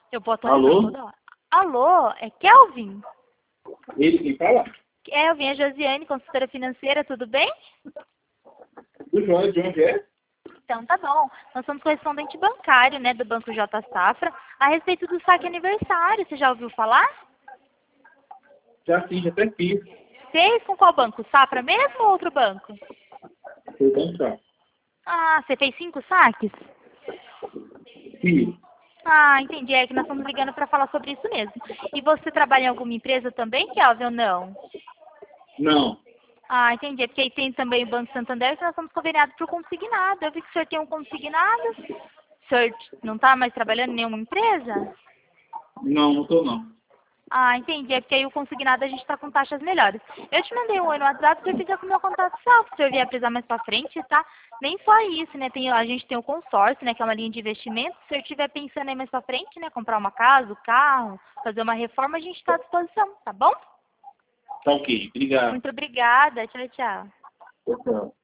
Eu boto Alô? toda hora. Alô, é Kelvin? Ele quem fala? Kelvin, é Josiane, consultora financeira, tudo bem? Do João, de onde é? Então tá bom. Nós somos correspondente bancário, né, do Banco J Safra, a respeito do saque aniversário. Você já ouviu falar? Já sim, já até fiz. Fez com qual banco? Safra mesmo ou outro banco? Foi bancar. Ah, você fez 5 saques? Fiz. Ah, entendi. É que nós estamos ligando para falar sobre isso mesmo. E você trabalha em alguma empresa também, Kelvin, ou não? Não. Ah, entendi. É porque aí tem também o Banco Santander que nós somos conveniados por consignado. Eu vi que o senhor tem um consignado. O senhor não está mais trabalhando em nenhuma empresa? Não, não tô não. Ah, entendi. É porque aí o consignado a gente está com taxas melhores. Eu te mandei um oi no WhatsApp, você fica com o meu contato salvo. Se o senhor vier precisar mais para frente, tá? Nem só isso, né? A gente tem o consórcio, né? Que é uma linha de investimento. Se o senhor estiver pensando aí mais para frente, né? Comprar uma casa, um carro, fazer uma reforma, a gente está à disposição, tá bom? Tá ok. Obrigado. Muito obrigada. Tchau, tchau. Tchau, tchau.